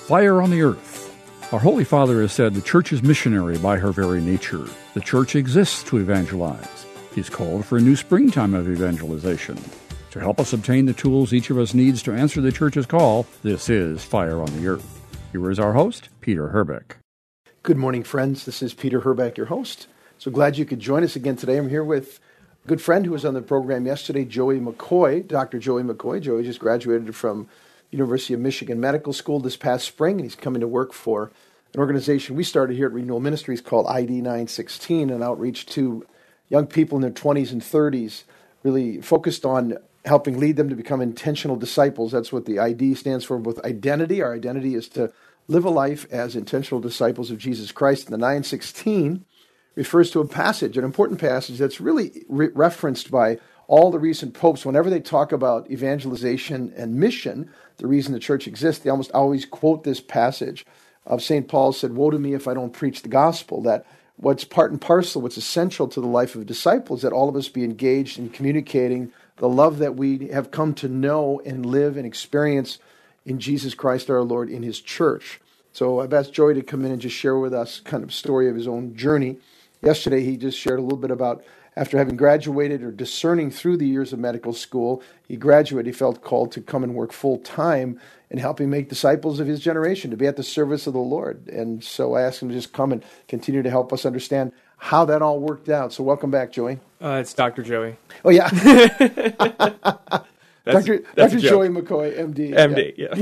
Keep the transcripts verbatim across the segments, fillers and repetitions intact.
Fire on the Earth. Our Holy Father has said the Church is missionary by her very nature. The Church exists to evangelize. He's called for a new springtime of evangelization. To help us obtain the tools each of us needs to answer the Church's call, this is Fire on the Earth. Here is our host, Peter Herbeck. Good morning, friends. This is Peter Herbeck, your host. So glad you could join us again today. I'm here with a good friend who was on the program yesterday, Joey McCoy, Doctor Joey McCoy. Joey just graduated from University of Michigan Medical School this past spring, and he's coming to work for an organization we started here at Renewal Ministries called I D nine sixteen, an outreach to young people in their twenties and thirties, really focused on helping lead them to become intentional disciples. That's what the I D stands for, with identity. Our identity is to live a life as intentional disciples of Jesus Christ. And the nine sixteen refers to a passage, an important passage that's really re- referenced by all the recent popes. Whenever they talk about evangelization and mission, the reason the church exists, they almost always quote this passage of Saint Paul said, "Woe to me if I don't preach the gospel," that what's part and parcel, what's essential to the life of a disciple is that all of us be engaged in communicating the love that we have come to know and live and experience in Jesus Christ our Lord in His church. So I've asked Joey to come in and just share with us kind of a story of his own journey. Yesterday, he just shared a little bit about after having graduated or discerning through the years of medical school, he graduated, he felt called to come and work full-time in helping make disciples of his generation, to be at the service of the Lord. And so I asked him to just come and continue to help us understand how that all worked out. So welcome back, Joey. Uh, it's Doctor Joey. Oh, yeah. That's, Doctor that's Doctor Joey McCoy, M D. M D, yeah.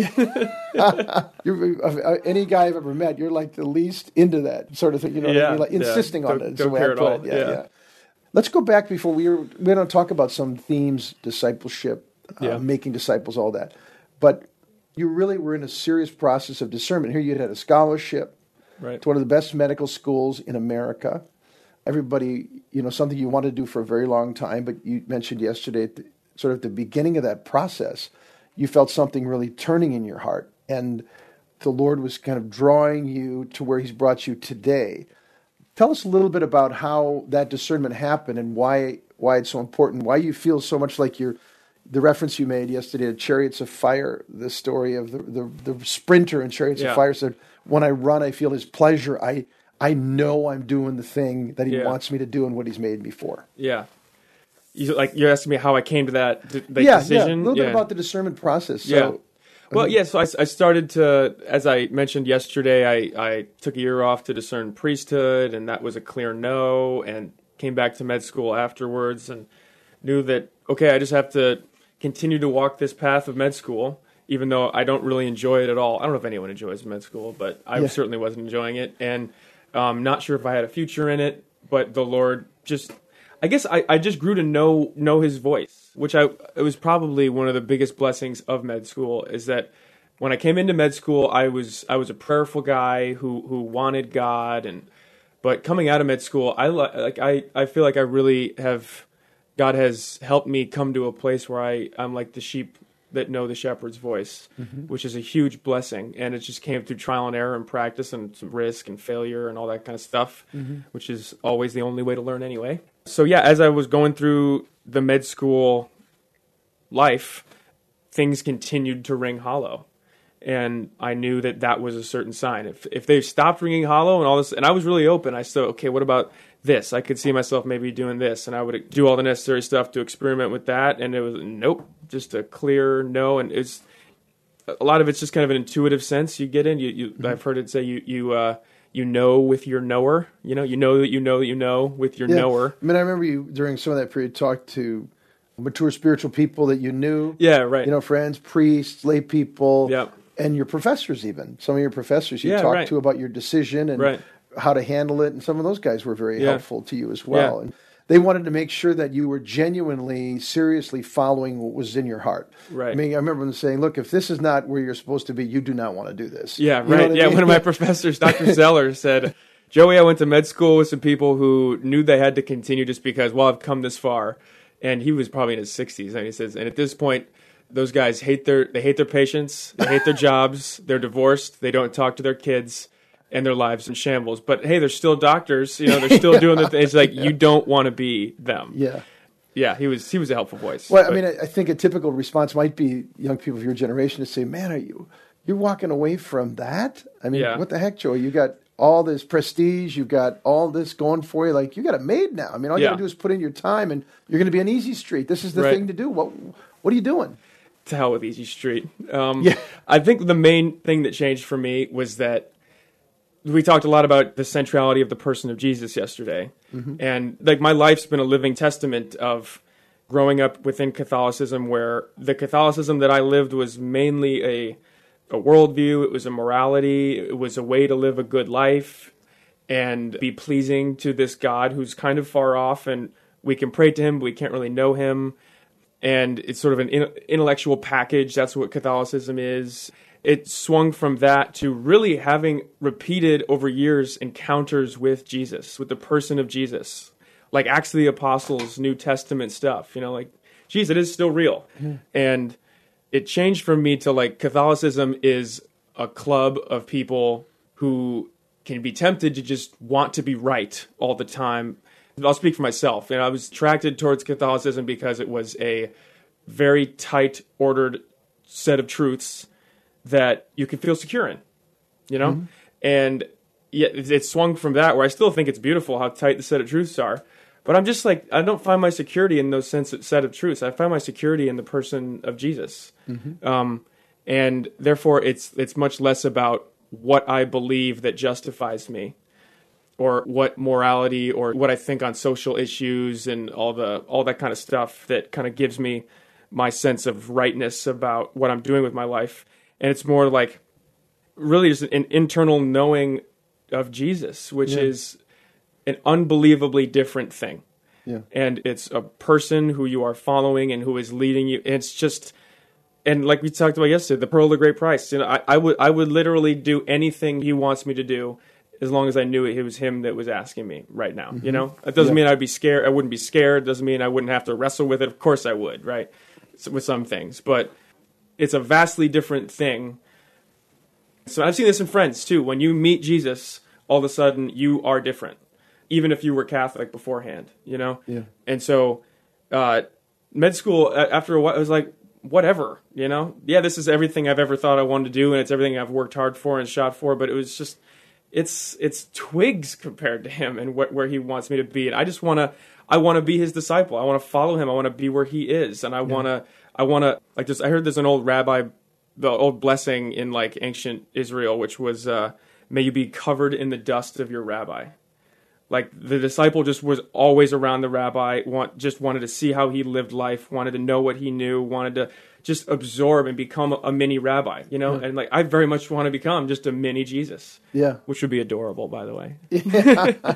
yeah. you're, uh, any guy I've ever met, you're like the least into that sort of thing. You know, yeah, what I mean? Like insisting yeah. on don't, it. Don't the way care I at put all. it. Yeah, yeah. yeah. Let's go back before we were, we're going to talk about some themes, discipleship, uh, yeah. making disciples, all that. But you really were in a serious process of discernment. Here you had a scholarship right. to one of the best medical schools in America. Everybody, you know, something you wanted to do for a very long time, but you mentioned yesterday, at the, sort of at the beginning of that process, you felt something really turning in your heart. And the Lord was kind of drawing you to where He's brought you today. Tell us a little bit about how that discernment happened and why why it's so important, why you feel so much like you're, the reference you made yesterday to Chariots of Fire, the story of the, the, the sprinter in Chariots yeah. of Fire said, when I run, I feel His pleasure. I I know I'm doing the thing that He yeah. wants me to do and what He's made me for. Yeah. You, like, you're asking me how I came to that, d- that yeah, decision? Yeah, a little yeah. bit about the discernment process. So, yeah. Well, yeah, so I, I started to, as I mentioned yesterday, I, I took a year off to discern priesthood, and that was a clear no, and came back to med school afterwards and knew that, okay, I just have to continue to walk this path of med school, even though I don't really enjoy it at all. I don't know if anyone enjoys med school, but I yeah. certainly wasn't enjoying it, and um, not sure if I had a future in it, but the Lord just... I guess I, I just grew to know know His voice, which I it was probably one of the biggest blessings of med school, is that when I came into med school, I was I was a prayerful guy who who wanted God, and but coming out of med school, I like I, I feel like I really have God has helped me come to a place where I I'm like the sheep that know the shepherd's voice, mm-hmm. which is a huge blessing, and it just came through trial and error and practice and some risk and failure and all that kind of stuff, mm-hmm. which is always the only way to learn anyway. So yeah, as I was going through the med school life, things continued to ring hollow, and I knew that that was a certain sign. If if they stopped ringing hollow and all this, and I was really open, I said, okay, what about this? I could see myself maybe doing this, and I would do all the necessary stuff to experiment with that, and it was nope, just a clear no. And it's a lot of it's just kind of an intuitive sense you get in. You, you mm-hmm. I've heard it say you you. Uh, You know with your knower, you know, you know that you know that you know with your yeah. knower. I mean, I remember you during some of that period talked to mature spiritual people that you knew. Yeah, right. You know, friends, priests, lay people, yep. and your professors even. Some of your professors you yeah, talked right. to about your decision and right. how to handle it, and some of those guys were very yeah. helpful to you as well. Yeah. And they wanted to make sure that you were genuinely, seriously following what was in your heart. Right. I mean, I remember them saying, look, if this is not where you're supposed to be, you do not want to do this. Yeah, you right. Yeah, mean? one of my professors, Doctor Zeller, said, Joey, I went to med school with some people who knew they had to continue just because, well, I've come this far. And he was probably in his sixties. And he says, and at this point, those guys hate their they hate their patients, they hate their jobs, they're divorced, they don't talk to their kids, and their lives in shambles. But hey, they're still doctors, you know, they're still doing the thing. It's like yeah. you don't want to be them. Yeah. Yeah, he was he was a helpful voice. Well, but. I mean, I think a typical response might be young people of your generation to say, man, are you you're walking away from that? I mean, Yeah. what the heck, Joey? You got all this prestige, you've got all this going for you. Like, you got it made now. I mean, all you Yeah. got to do is put in your time, and you're going to be on Easy Street. This is the Right. thing to do. What What are you doing? To hell with Easy Street. Um, Yeah. I think the main thing that changed for me was that we talked a lot about the centrality of the person of Jesus yesterday. Mm-hmm. And like my life's been a living testament of growing up within Catholicism, where the Catholicism that I lived was mainly a, a worldview, it was a morality, it was a way to live a good life and be pleasing to this God who's kind of far off, and we can pray to him, but we can't really know him. And it's sort of an intellectual package. That's what Catholicism is. It swung from that to really having repeated over years encounters with Jesus, with the person of Jesus, like Acts of the Apostles, New Testament stuff. You know, like, geez, it is still real. Mm. And it changed from me to like Catholicism is a club of people who can be tempted to just want to be right all the time. I'll speak for myself. You know, I was attracted towards Catholicism because it was a very tight, ordered set of truths that you can feel secure in, you know? Mm-hmm. And yet it swung from that, where I still think it's beautiful how tight the set of truths are. But I'm just like, I don't find my security in those sense set of truths. I find my security in the person of Jesus. Mm-hmm. Um, and therefore, it's it's much less about what I believe that justifies me, or what morality, or what I think on social issues and all the all that kind of stuff that kind of gives me my sense of rightness about what I'm doing with my life. And it's more like really just an internal knowing of Jesus, which yeah. is an unbelievably different thing. Yeah. And it's a person who you are following and who is leading you. And it's just, and like we talked about yesterday, the pearl of great price. You know, I, I would I would literally do anything he wants me to do, as long as I knew it was him that was asking me right now. Mm-hmm. You know, it doesn't yeah. mean I'd be scared. I wouldn't be scared. It doesn't mean I wouldn't have to wrestle with it. Of course I would, right? With some things, but it's a vastly different thing. So I've seen this in friends too. When you meet Jesus, all of a sudden you are different, even if you were Catholic beforehand, you know? Yeah. And so uh, med school, after a while, it was like, whatever, you know? Yeah, this is everything I've ever thought I wanted to do, and it's everything I've worked hard for and shot for, but it was just, it's it's twigs compared to him and what, where he wants me to be. And I just want to, I want to be his disciple. I want to follow him. I want to be where he is. And I yeah. want to, I want to, like this, I heard there's an old rabbi, the old blessing in like ancient Israel, which was, uh, may you be covered in the dust of your rabbi. Like the disciple just was always around the rabbi, want, just wanted to see how he lived life, wanted to know what he knew, wanted to just absorb and become a, a mini rabbi, you know? Yeah. And like, I very much want to become just a mini Jesus. Yeah. Which would be adorable, by the way. Yeah.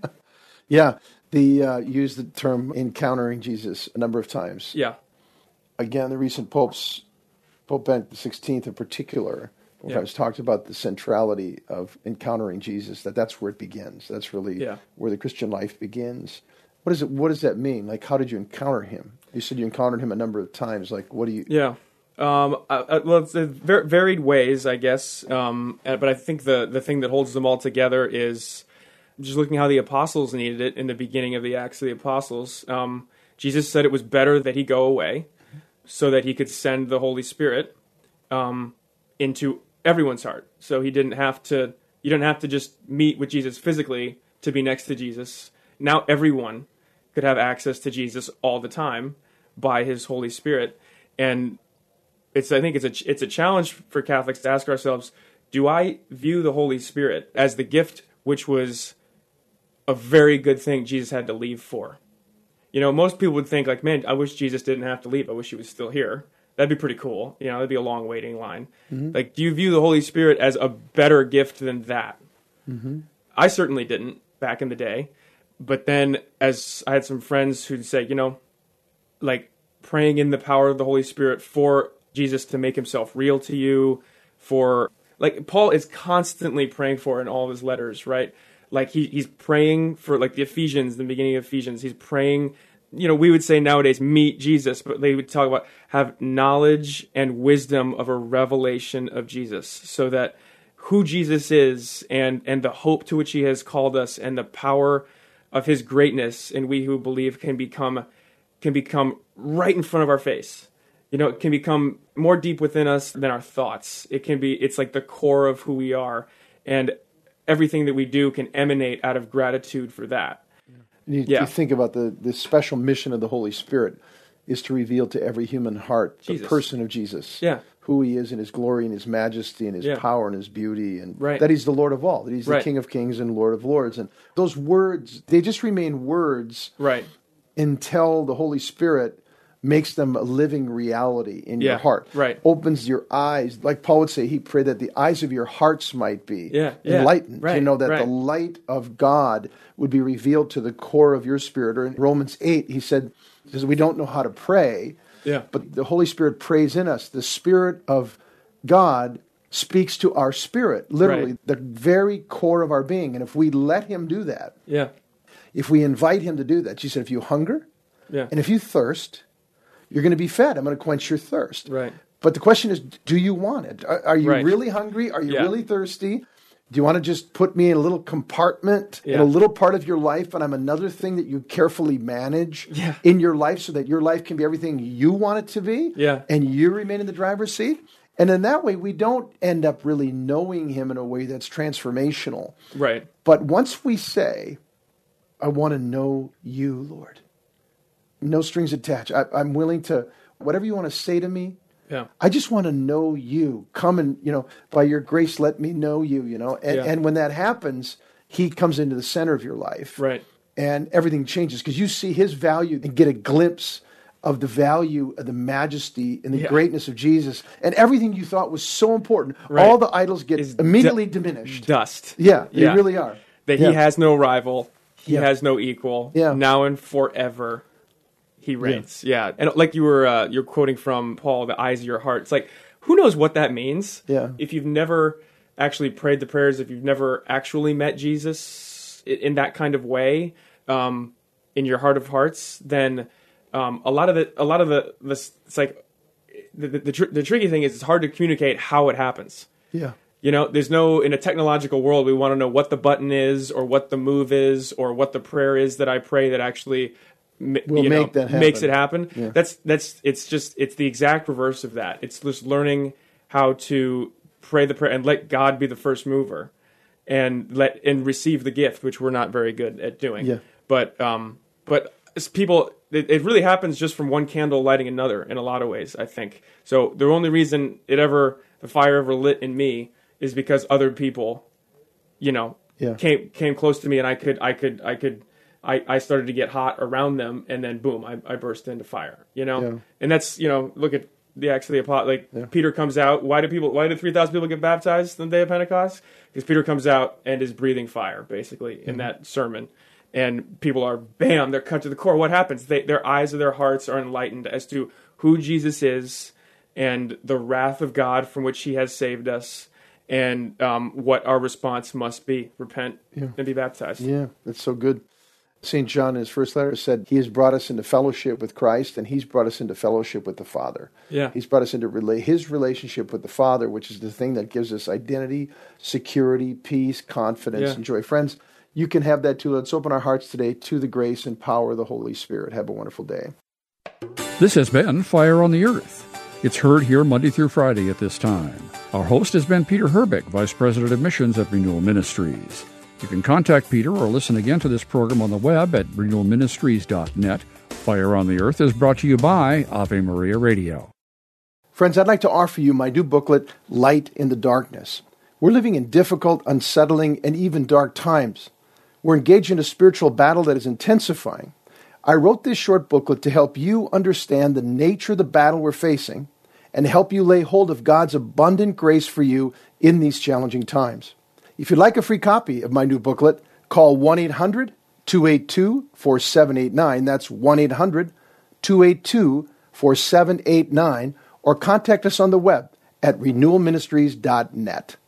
yeah. The, uh, use the term encountering Jesus a number of times. Yeah. Again, the recent popes, Pope Benedict the sixteenth in particular, yeah. has talked about the centrality of encountering Jesus, that that's where it begins. That's really yeah. where the Christian life begins. What is it? What does that mean? Like, how did you encounter him? You said you encountered him a number of times. Like, what do you... Yeah. Um, I, I, well, it's uh, ver- varied ways, I guess. Um, but I think the, the thing that holds them all together is just looking how the apostles needed it in the beginning of the Acts of the Apostles. Um, Jesus said it was better that he go away so that he could send the Holy Spirit um, into everyone's heart. So he didn't have to, you didn't have to just meet with Jesus physically to be next to Jesus. Now everyone could have access to Jesus all the time by his Holy Spirit. And it's, I think it's a, it's a challenge for Catholics to ask ourselves, do I view the Holy Spirit as the gift which was a very good thing Jesus had to leave for? You know, most people would think like, man, I wish Jesus didn't have to leave. I wish he was still here. That'd be pretty cool. You know, that'd be a long waiting line. Mm-hmm. Like, do you view the Holy Spirit as a better gift than that? Mm-hmm. I certainly didn't back in the day. But then as I had some friends who'd say, you know, like praying in the power of the Holy Spirit for Jesus to make himself real to you, for, like, Paul is constantly praying for in all of his letters, right? Like, he he's praying for, like, the Ephesians, the beginning of Ephesians. He's praying, you know, we would say nowadays, meet Jesus, but they would talk about have knowledge and wisdom of a revelation of Jesus, so that who Jesus is and, and the hope to which he has called us and the power of his greatness, and we who believe can become can become right in front of our face. you know, it can become more deep within us than our thoughts. It can be, it's like the core of who we are. And everything that we do can emanate out of gratitude for that. You, yeah. you think about the, the special mission of the Holy Spirit is to reveal to every human heart Jesus. the person of Jesus. Yeah. Who he is in his glory and his majesty and his Yeah. power and his beauty, and Right. that he's the Lord of all, that he's the Right. King of kings and Lord of lords. And those words, they just remain words Right. until the Holy Spirit makes them a living reality in Yeah, your heart. right. Opens your eyes. Like Paul would say, he prayed that the eyes of your hearts might be Yeah, yeah, enlightened. right, You know, that right. the light of God would be revealed to the core of your spirit. Or in Romans eight, he said, because we don't know how to pray, Yeah. but the Holy Spirit prays in us. The Spirit of God speaks to our spirit, literally, Right. the very core of our being. And if we let him do that, Yeah. if we invite him to do that, she said, if you hunger Yeah. and if you thirst, you're going to be fed. I'm going to quench your thirst. Right. But the question is, do you want it? Are, are you Right. really hungry? Are you Yeah. really thirsty? Do you want to just put me in a little compartment in Yeah. a little part of your life, and I'm another thing that you carefully manage Yeah. in your life so that your life can be everything you want it to be, Yeah. and you remain in the driver's seat? And in that way, we don't end up really knowing him in a way that's transformational. Right. But once we say, I want to know you, Lord, no strings attached. I, I'm willing to, whatever you want to say to me, Yeah. I just want to know you. Come and, you know, by your grace, let me know you, you know. And, Yeah. and when that happens, he comes into the center of your life. Right. And everything changes because you see his value and get a glimpse of the value of the majesty and the Yeah. greatness of Jesus. And everything you thought was so important, Right. all the idols get Is immediately du- diminished. Dust. Yeah, they Yeah. really are. That Yeah. he has no rival. He Yeah. has no equal. Yeah. Now and forever, he reigns. Yeah. And like you were, uh, you're quoting from Paul, the eyes of your heart. It's like, who knows what that means? Yeah. If you've never actually prayed the prayers, if you've never actually met Jesus i- in that kind of way, um, in your heart of hearts, then um, a lot of the, a lot of the, the it's like the the, the, tr- the tricky thing is it's hard to communicate how it happens. Yeah. You know, there's no, in a technological world, we want to know what the button is or what the move is or what the prayer is that I pray that actually ma- Will you know, make that happen. makes it happen. Yeah. That's, that's, it's just, it's the exact reverse of that. It's just learning how to pray the prayer and let God be the first mover and let, and receive the gift, which we're not very good at doing. Yeah. But, um, but as people, it, it really happens just from one candle lighting another in a lot of ways, I think. So the only reason it ever, the fire ever lit in me is because other people, you know, Yeah. came came close to me, and I could I could I could I, I started to get hot around them, and then boom, I, I burst into fire. You know, Yeah. and that's, you know, look at the Acts of the Apostles. Like Yeah. Peter comes out. Why do people? Why did three thousand people get baptized on the day of Pentecost? Because Peter comes out and is breathing fire, basically, in Mm-hmm. that sermon. And people are, bam, they're cut to the core. What happens? They, their eyes of their hearts are enlightened as to who Jesus is and the wrath of God from which he has saved us, and um, what our response must be. Repent Yeah. and be baptized. Yeah, that's so good. Saint John in his first letter said, he has brought us into fellowship with Christ, and he's brought us into fellowship with the Father. Yeah. He's brought us into rela- his relationship with the Father, which is the thing that gives us identity, security, peace, confidence, Yeah. and joy. Friends, you can have that too. Let's open our hearts today to the grace and power of the Holy Spirit. Have a wonderful day. This has been Fire on the Earth. It's heard here Monday through Friday at this time. Our host has been Peter Herbeck, Vice President of Missions at Renewal Ministries. You can contact Peter or listen again to this program on the web at renewal ministries dot net. Fire on the Earth is brought to you by Ave Maria Radio. Friends, I'd like to offer you my new booklet, Light in the Darkness. We're living in difficult, unsettling, and even dark times. We're engaged in a spiritual battle that is intensifying. I wrote this short booklet to help you understand the nature of the battle we're facing and help you lay hold of God's abundant grace for you in these challenging times. If you'd like a free copy of my new booklet, call one eight hundred two eight two four seven eight nine. That's one eight hundred two eight two four seven eight nine, or contact us on the web at renewal ministries dot net.